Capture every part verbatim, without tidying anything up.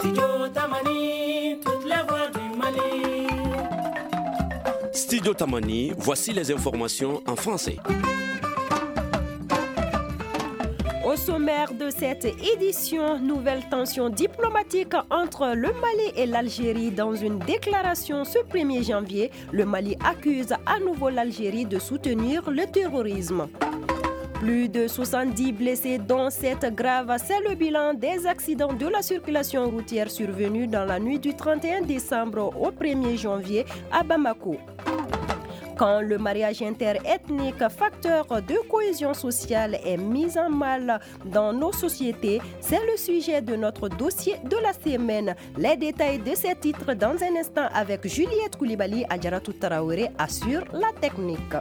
Studio Tamani, toutes les voix du Mali. Studio Tamani, voici les informations en français. Au sommaire de cette édition, nouvelle tension diplomatique entre le Mali et l'Algérie dans une déclaration ce premier janvier. Le Mali accuse à nouveau l'Algérie de soutenir le terrorisme. Plus de soixante-dix blessés, dont sept graves. C'est le bilan des accidents de la circulation routière survenus dans la nuit du trente et un décembre au premier janvier à Bamako. Quand le mariage interethnique, facteur de cohésion sociale, est mis en mal dans nos sociétés, c'est le sujet de notre dossier de la semaine. Les détails de ces titres dans un instant avec Juliette Koulibaly. Adjaratou Traoré assure la technique.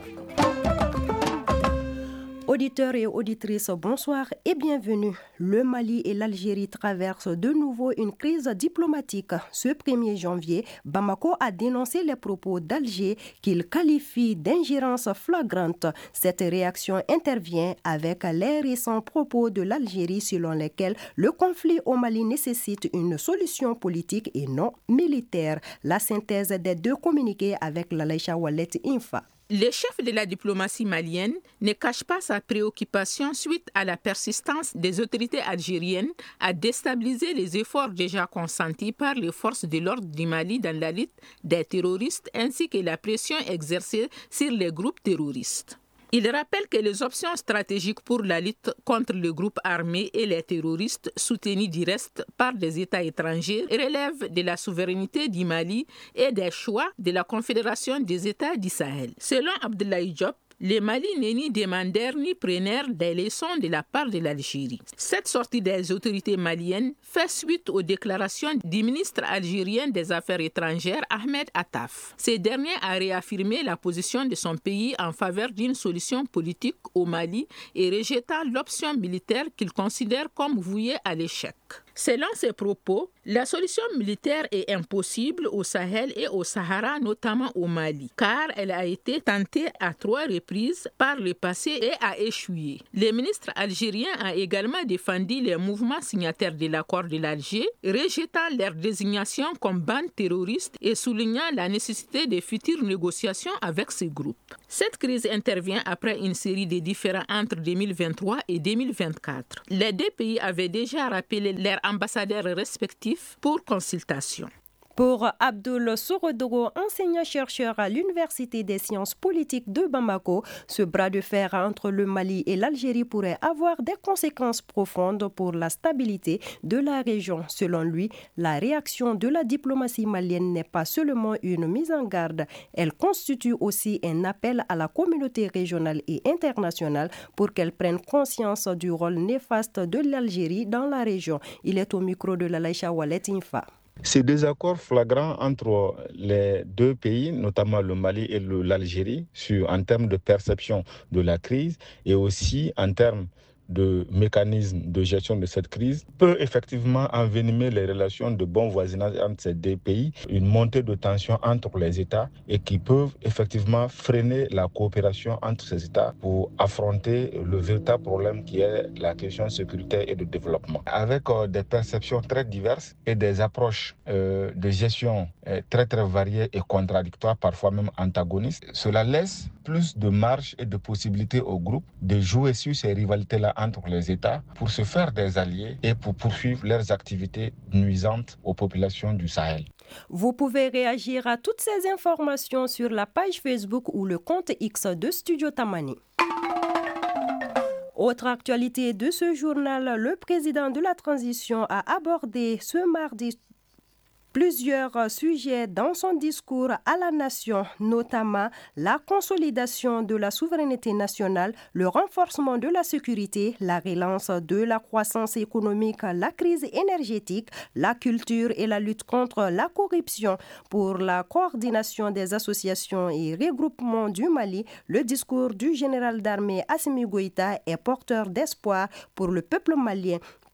Auditeurs et auditrices, bonsoir et bienvenue. Le Mali et l'Algérie traversent de nouveau une crise diplomatique. Ce premier janvier, Bamako a dénoncé les propos d'Alger qu'il qualifie d'ingérence flagrante. Cette réaction intervient avec les récents propos de l'Algérie selon lesquels le conflit au Mali nécessite une solution politique et non militaire. La synthèse des deux communiqués avec Lalaïcha Wallet Infa. Le chef de la diplomatie malienne ne cache pas sa préoccupation suite à la persistance des autorités algériennes à déstabiliser les efforts déjà consentis par les forces de l'ordre du Mali dans la lutte des terroristes ainsi que la pression exercée sur les groupes terroristes. Il rappelle que les options stratégiques pour la lutte contre le groupe armé et les terroristes soutenus du reste par des États étrangers relèvent de la souveraineté du Mali et des choix de la Confédération des États du Sahel. Selon Abdoulaye Diop, le Mali n'est ni demandeur ni preneur des leçons de la part de l'Algérie. Cette sortie des autorités maliennes fait suite aux déclarations du ministre algérien des Affaires étrangères, Ahmed Attaf. Ce dernier a réaffirmé la position de son pays en faveur d'une solution politique au Mali et rejetant l'option militaire qu'il considère comme vouée à l'échec. Selon ses propos, la solution militaire est impossible au Sahel et au Sahara, notamment au Mali, car elle a été tentée à trois reprises par le passé et a échoué. Le ministre algérien a également défendu les mouvements signataires de l'accord de l'Alger, rejetant leur désignation comme bande terroriste et soulignant la nécessité de futures négociations avec ces groupes. Cette crise intervient après une série de différends entre deux mille vingt-trois et deux mille vingt-quatre. Les deux pays avaient déjà rappelé leurs ambassadeurs respectifs pour consultation. Pour Abdoul Sorodoro, enseignant-chercheur à l'Université des sciences politiques de Bamako, ce bras de fer entre le Mali et l'Algérie pourrait avoir des conséquences profondes pour la stabilité de la région. Selon lui, la réaction de la diplomatie malienne n'est pas seulement une mise en garde, elle constitue aussi un appel à la communauté régionale et internationale pour qu'elle prenne conscience du rôle néfaste de l'Algérie dans la région. Il est au micro de Lalaïcha Wallet Infa. Ces désaccords flagrants entre les deux pays, notamment le Mali et le, l'Algérie, sur, en termes de perception de la crise et aussi en termes de mécanismes de gestion de cette crise, peut effectivement envenimer les relations de bon voisinage entre ces deux pays, une montée de tension entre les États et qui peuvent effectivement freiner la coopération entre ces États pour affronter le véritable problème qui est la question sécuritaire et de développement. Avec euh, des perceptions très diverses et des approches euh, de gestion euh, très très variées et contradictoires, parfois même antagonistes, cela laisse plus de marge et de possibilités au groupe de jouer sur ces rivalités-là entre les États pour se faire des alliés et pour poursuivre leurs activités nuisantes aux populations du Sahel. Vous pouvez réagir à toutes ces informations sur la page Facebook ou le compte X de Studio Tamani. Autre actualité de ce journal, le président de la transition a abordé ce mardi plusieurs sujets dans son discours à la nation, notamment la consolidation de la souveraineté nationale, le renforcement de la sécurité, la relance de la croissance économique, la crise énergétique, la culture et la lutte contre la corruption. Pour la coordination des associations et regroupements du Mali, le discours du général d'armée Assimi Goïta est porteur d'espoir pour le peuple malien.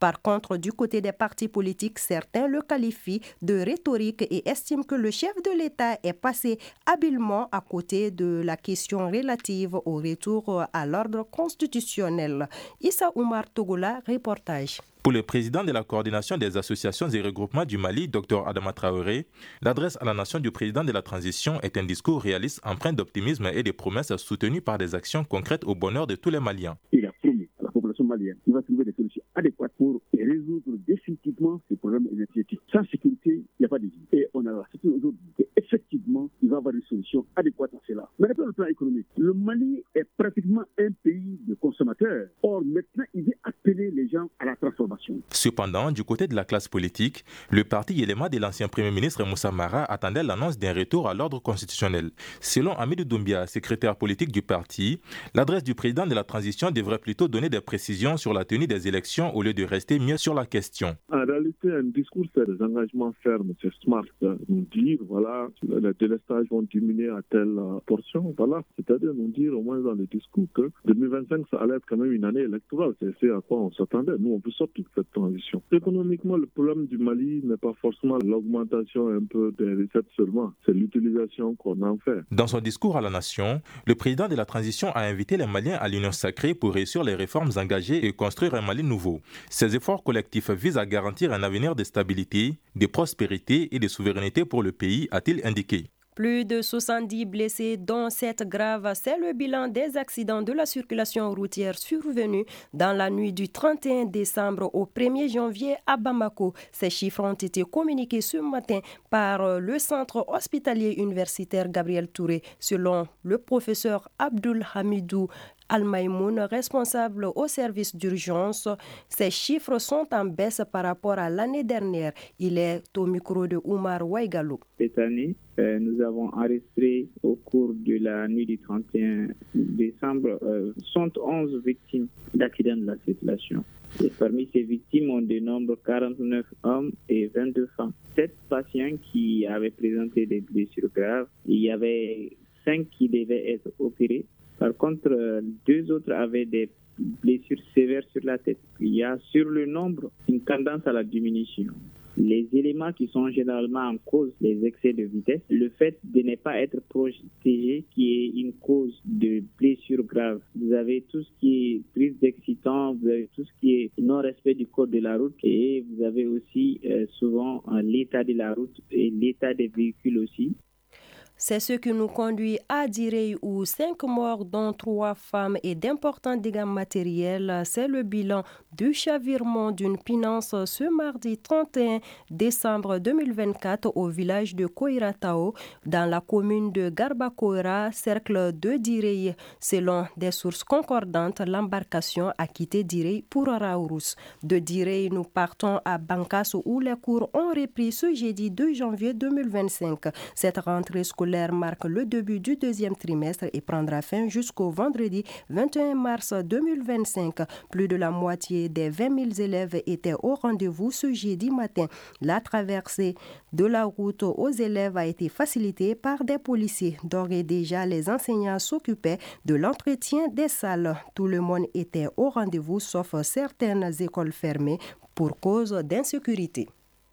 Par contre, du côté des partis politiques, certains le qualifient de rhétorique et estiment que le chef de l'État est passé habilement à côté de la question relative au retour à l'ordre constitutionnel. Issa Oumar Togola, reportage. Pour le président de la coordination des associations et regroupements du Mali, Dr Adama Traoré, l'adresse à la nation du président de la transition est un discours réaliste empreint d'optimisme et de promesses soutenues par des actions concrètes au bonheur de tous les Maliens. Il a promis à la population malienne qu'il va trouver des solutions adéquates pour résoudre définitivement ces problèmes énergétiques. Sans sécurité, il n'y a pas de vie. Et on a accepté aujourd'hui qu'effectivement, il va y avoir une solution adéquate à cela. Mais sur le plan économique, le Mali est pratiquement un pays de consommateurs. Or, maintenant, il veut appeler les gens à la transformation. Cependant, du côté de la classe politique, le parti élément de l'ancien Premier ministre Moussa Mara attendait l'annonce d'un retour à l'ordre constitutionnel. Selon Amidou Doumbia, secrétaire politique du parti, l'adresse du président de la transition devrait plutôt donner des précisions sur la tenue des élections au lieu de rester mieux sur la question. En réalité, un discours, c'est des engagements fermes, c'est smart. Nous dire, voilà, les délestages vont diminuer à telle portion, voilà. C'est-à-dire nous dire au moins dans le discours que deux mille vingt-cinq, ça allait être quand même une année électorale. C'est ce à quoi on s'attendait. Nous, on veut sortir de cette transition. Économiquement, le problème du Mali n'est pas forcément l'augmentation un peu des recettes seulement. C'est l'utilisation qu'on en fait. Dans son discours à la nation, le président de la transition a invité les Maliens à l'union sacrée pour réussir les réformes engagées et construire un Mali nouveau. Ces efforts collectifs visent à garantir un avenir de stabilité, de prospérité et de souveraineté pour le pays, a-t-il indiqué. Plus de soixante-dix blessés, dont sept graves. C'est le bilan des accidents de la circulation routière survenus dans la nuit du trente et un décembre au premier janvier à Bamako. Ces chiffres ont été communiqués ce matin par le centre hospitalier universitaire Gabriel Touré. Selon le professeur Abdul Hamidou Al-Maïmoun, responsable au service d'urgence, ces chiffres sont en baisse par rapport à l'année dernière. Il est au micro de Oumar Ouaïgalou. Cette année, euh, nous avons enregistré au cours de la nuit du trente et un décembre euh, soixante et onze victimes d'accidents de la circulation. Et parmi ces victimes, on dénombre quarante-neuf hommes et vingt-deux femmes. Sept patients qui avaient présenté des blessures graves. Il y avait cinq qui devaient être opérés. Par contre, deux autres avaient des blessures sévères sur la tête. Il y a sur le nombre une tendance à la diminution. Les éléments qui sont généralement en cause, les excès de vitesse, le fait de ne pas être protégé qui est une cause de blessures graves. Vous avez tout ce qui est prise d'excitant, vous avez tout ce qui est non-respect du code de la route et vous avez aussi euh, souvent euh, l'état de la route et l'état des véhicules aussi. C'est ce qui nous conduit à Direy où cinq morts, dont trois femmes et d'importants dégâts matériels. C'est le bilan du chavirement d'une pinance ce mardi trente et un décembre deux mille vingt-quatre au village de Koiratao dans la commune de Garbacoura, cercle de Direy. Selon des sources concordantes, l'embarcation a quitté Direy pour Raourous. De Direy, nous partons à Bankasso où les cours ont repris ce jeudi deux janvier deux mille vingt-cinq. Cette rentrée scolaire marque le début du deuxième trimestre et prendra fin jusqu'au vendredi vingt et un mars deux mille vingt-cinq. Plus de la moitié des vingt mille élèves étaient au rendez-vous ce jeudi matin. La traversée de la route aux élèves a été facilitée par des policiers. D'ores et déjà, les enseignants s'occupaient de l'entretien des salles. Tout le monde était au rendez-vous sauf certaines écoles fermées pour cause d'insécurité.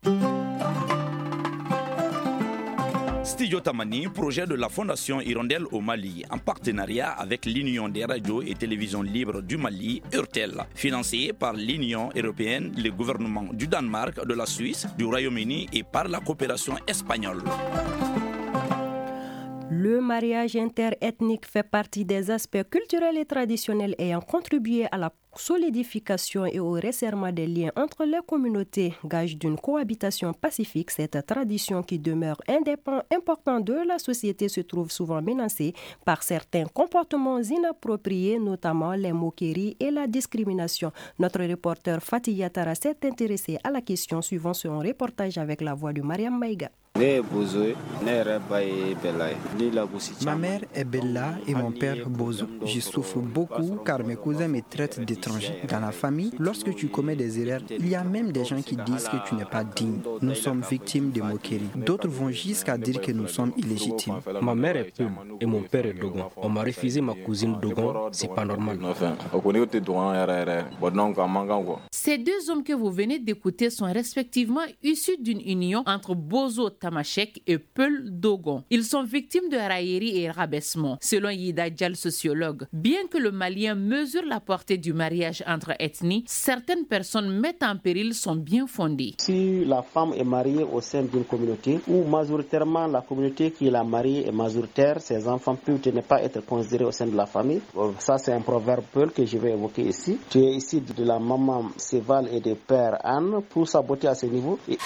Studio Tamani, projet de la Fondation Hirondelle au Mali, en partenariat avec l'Union des radios et télévisions libres du Mali, URTEL, financé par l'Union européenne, le gouvernement du Danemark, de la Suisse, du Royaume-Uni et par la coopération espagnole. Le mariage interethnique fait partie des aspects culturels et traditionnels ayant contribué à la solidification et au resserrement des liens entre les communautés, gage d'une cohabitation pacifique. Cette tradition qui demeure indépendante, importante de la société se trouve souvent menacée par certains comportements inappropriés, notamment les moqueries et la discrimination. Notre reporter Fatih Yatara s'est intéressé à la question suivant son reportage avec la voix de Mariam Maïga. Ma mère est Bella et mon père Bozo. Je souffre beaucoup car mes cousins me traitent d'étranger. Dans la famille, lorsque tu commets des erreurs, il y a même des gens qui disent que tu n'es pas digne. Nous sommes victimes de moqueries. D'autres vont jusqu'à dire que nous sommes illégitimes. Ma mère est Peul et mon père est Dogon. On m'a refusé ma cousine Dogon, c'est pas normal. Ces deux hommes que vous venez d'écouter sont respectivement issus d'une union entre Bozo Tamashek et Peul Dogon. Ils sont victimes de raillerie et rabaissement. Selon Yida Dial, sociologue, bien que le Malien mesure la portée du mariage entre ethnies, certaines personnes mettent en péril son bien fondé. Si la femme est mariée au sein d'une communauté où majoritairement la communauté qui l'a mariée est majoritaire, ses enfants peuvent ne pas être considérés au sein de la famille. Ça, c'est un proverbe Peul que je vais évoquer ici. Tu es ici de la maman Séval et de père Anne pour saboter à ce niveau. Et...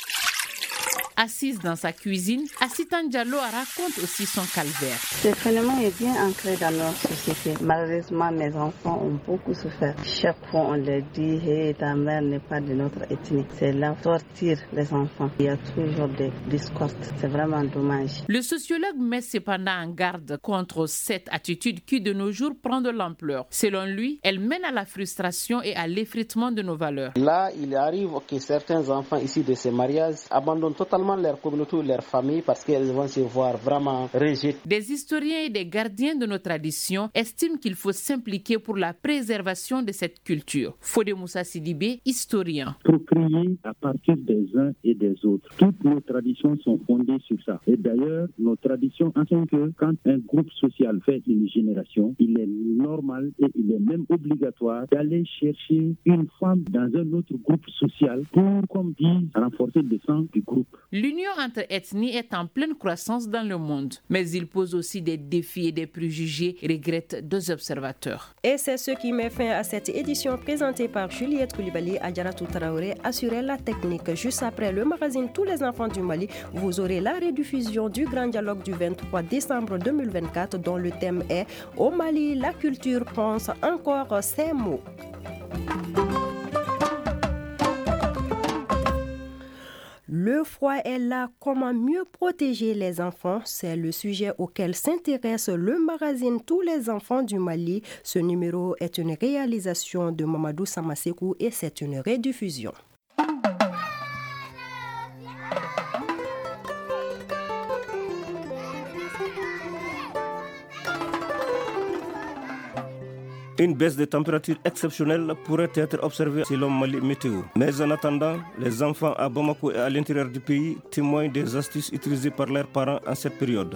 Assise dans sa cuisine, Assitan Diallo raconte aussi son calvaire. Ce phénomène est bien ancré dans notre société. Malheureusement, mes enfants ont beaucoup souffert. Chaque fois, on leur dit hey, ta mère n'est pas de notre ethnie. C'est là sortir les enfants. Il y a toujours des discordes. C'est vraiment dommage. Le sociologue met cependant en garde contre cette attitude qui, de nos jours, prend de l'ampleur. Selon lui, elle mène à la frustration et à l'effritement de nos valeurs. Là, il arrive que certains enfants issus de ces mariages abandonnent totalement leur communauté ou leur famille parce qu'elles vont se voir vraiment rejetées. Des historiens et des gardiens de nos traditions estiment qu'il faut s'impliquer pour la préservation de cette culture. Fodé Moussa Sidibé, historien. Procréer à partir des uns et des autres. Toutes nos traditions sont fondées sur ça. Et d'ailleurs, nos traditions enseignent que quand un groupe social fait une génération, il est normal et il est même obligatoire d'aller chercher une femme dans un autre groupe social pour, comme dit, renforcer le sang du groupe. L'union entre ethnies est en pleine croissance dans le monde, mais il pose aussi des défis et des préjugés, regrettent deux observateurs. Et c'est ce qui met fin à cette édition présentée par Juliette Koulibaly. Adjaratou Traoré assurait la technique. Juste après le magazine Tous les enfants du Mali, vous aurez la rediffusion du grand dialogue du vingt-trois décembre deux mille vingt-quatre dont le thème est « Au Mali, la culture pense encore ses mots ». Le froid est là, comment mieux protéger les enfants? C'est le sujet auquel s'intéresse le magazine Tous les enfants du Mali. Ce numéro est une réalisation de Mamadou Samasekou et c'est une rediffusion. Une baisse de température exceptionnelle pourrait être observée selon Mali Météo. Mais en attendant, les enfants à Bamako et à l'intérieur du pays témoignent des astuces utilisées par leurs parents en cette période.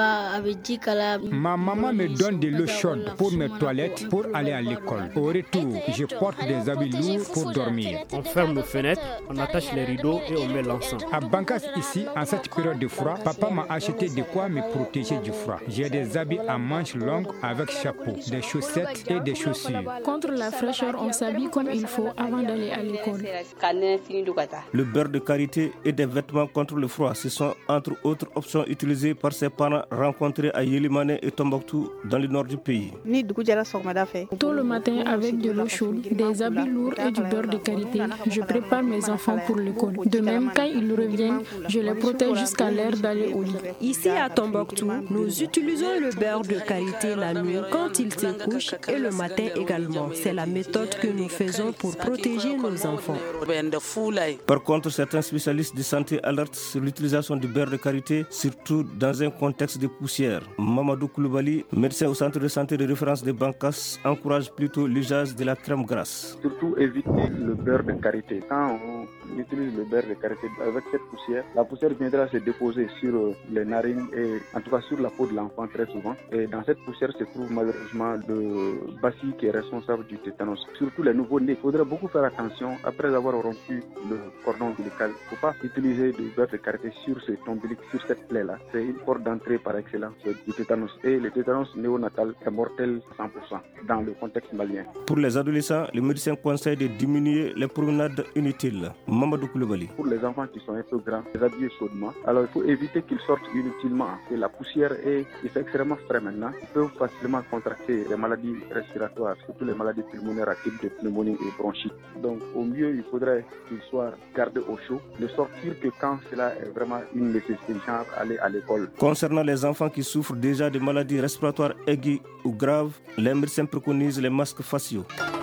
Ma maman me donne de l'eau chaude pour mes toilettes pour aller à l'école. Au retour, je porte des habits lourds pour dormir. On ferme nos fenêtres, on attache les rideaux et on met l'encens. À Bankas ici, en cette période de froid, papa m'a acheté de quoi me protéger du froid. J'ai des habits à manches longues avec chapeau, des chaussettes et des chaussures. Contre la fraîcheur, on s'habille comme il faut avant d'aller à l'école. Le beurre de karité et des vêtements contre le froid, ce sont entre autres options utilisées par ses parents rencontrés à Yelimane et Tombouctou dans le nord du pays. Tôt le matin, avec de l'eau chaude, des habits lourds et du beurre de karité, je prépare mes enfants pour l'école. De même, quand ils reviennent, je les protège jusqu'à l'heure d'aller au lit. Ici à Tombouctou, nous utilisons le beurre de karité la nuit quand ils se couchent et le matin également. C'est la méthode que nous faisons pour protéger nos enfants. Par contre, certains spécialistes de santé alertent sur l'utilisation du beurre de karité, surtout dans un contexte de poussière. Mamadou Koulibaly, médecin au centre de santé de référence de Bankas, encourage plutôt l'usage de la crème grasse. Surtout éviter le beurre de karité. Quand on utilise le beurre de karité avec cette poussière, la poussière viendra se déposer sur les narines et en tout cas sur la peau de l'enfant très souvent. Et dans cette poussière se trouve malheureusement le bacille qui est responsable du tétanos. Surtout les nouveaux-nés. Il faudrait beaucoup faire attention après avoir rompu le cordon ombilical. Il ne faut pas utiliser du beurre de karité sur cet ombilic, sur cette plaie-là. C'est une porte d'entrée par excellence du tétanos. Et le tétanos néonatal est mortel cent pour cent dans le contexte malien. Pour les adolescents, le médecin conseille de diminuer les promenades inutiles. Mamadou Koulibaly. Pour les enfants qui sont un peu grands, les habiller chaudement, alors il faut éviter qu'ils sortent inutilement. Et la poussière est, est extrêmement frais maintenant. Ils peuvent facilement contracter des maladies respiratoires respiratoires, surtout les maladies pulmonaires à type de pneumonie et bronchite. Donc au mieux, il faudrait qu'ils soient gardés au chaud, ne sortir que quand cela est vraiment une nécessité, genre aller à l'école. Concernant les enfants qui souffrent déjà de maladies respiratoires aiguës ou graves, les médecins préconisent les masques faciaux.